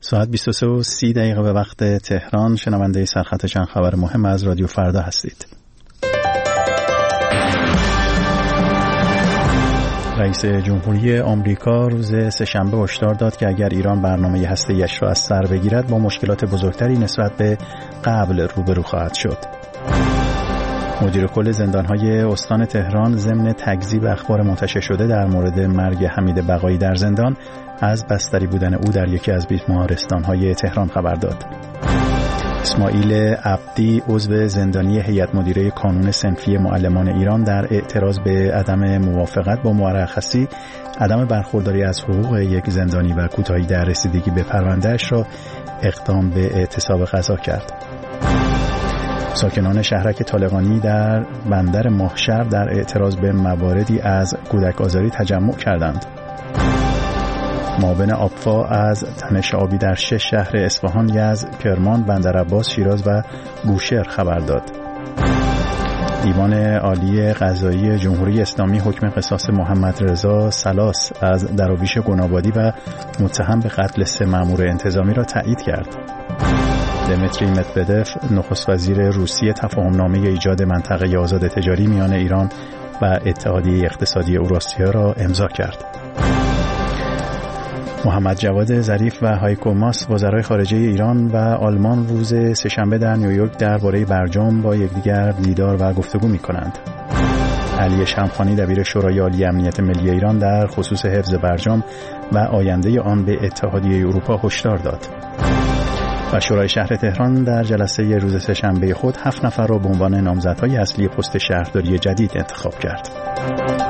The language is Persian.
ساعت 23:30 به وقت تهران. شنونده سرخط چند خبر مهم از رادیو فردا هستید. رئیس جمهوری آمریکا روز سه‌شنبه هشدار داد که اگر ایران برنامه هسته‌ایش را از سر بگیرد با مشکلات بزرگتری نسبت به قبل روبرو خواهد شد. مدیر کل زندان‌های استان تهران ضمن تکذیب اخبار منتشر شده در مورد مرگ حمید بقایی در زندان از بستری بودن او در یکی از بیمارستان‌های تهران خبر داد. اسماعیل عبدی عضو زندانی هیئت مدیره کانون صنفی معلمان ایران در اعتراض به عدم موافقت با مرخصی عدم برخورداری از حقوق یک زندانی و کوتاهی در رسیدگی به پرونده‌اش را اقدام به اعتصاب قضا کرد. ساکنان شهرک طالقانی در بندر ماهشهر در اعتراض به مواردی از کودک آزاری تجمع کردند. معاون آبفا از تنش آبی در 6 شهر اصفهان، یزد، کرمان، بندرعباس، شیراز و بوشهر خبر داد. دیوان عالی قضایی جمهوری اسلامی حکم قصاص محمد رضا سلاس از دراویش گنابادی و متهم به قتل 3 مأمور انتظامی را تایید کرد. دمیتری مدودف نخست وزیر روسیه تفاهمنامه ایجاد منطقه آزاد تجاری میان ایران و اتحادیه اقتصادی اوراسیا را امضا کرد. محمد جواد ظریف و هایکو ماس وزرای خارجه ایران و آلمان روز سه‌شنبه در نیویورک درباره برجام با یکدیگر دیدار و گفتگو می‌کنند. علی شمخانی دبیر شورای عالی امنیت ملی ایران در خصوص حفظ برجام و آینده آن به اتحادیه اروپا هشدار داد. و شورای شهر تهران در جلسه روز سه‌شنبه خود 7 نفر را به عنوان نامزدهای اصلی پست شهرداری جدید انتخاب کرد.